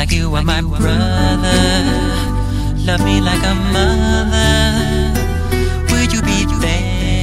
like you are my brother. Love me like a mother. Will you be there?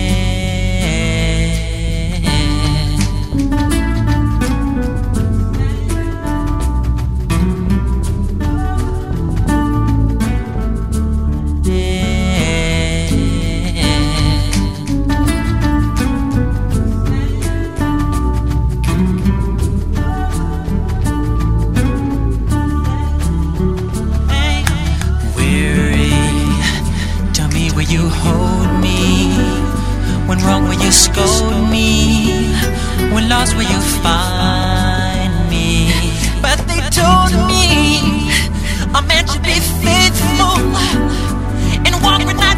Will you hold me? When wrong, will you scold me? When lost, will you find me? But they told me a man should be faithful and walk with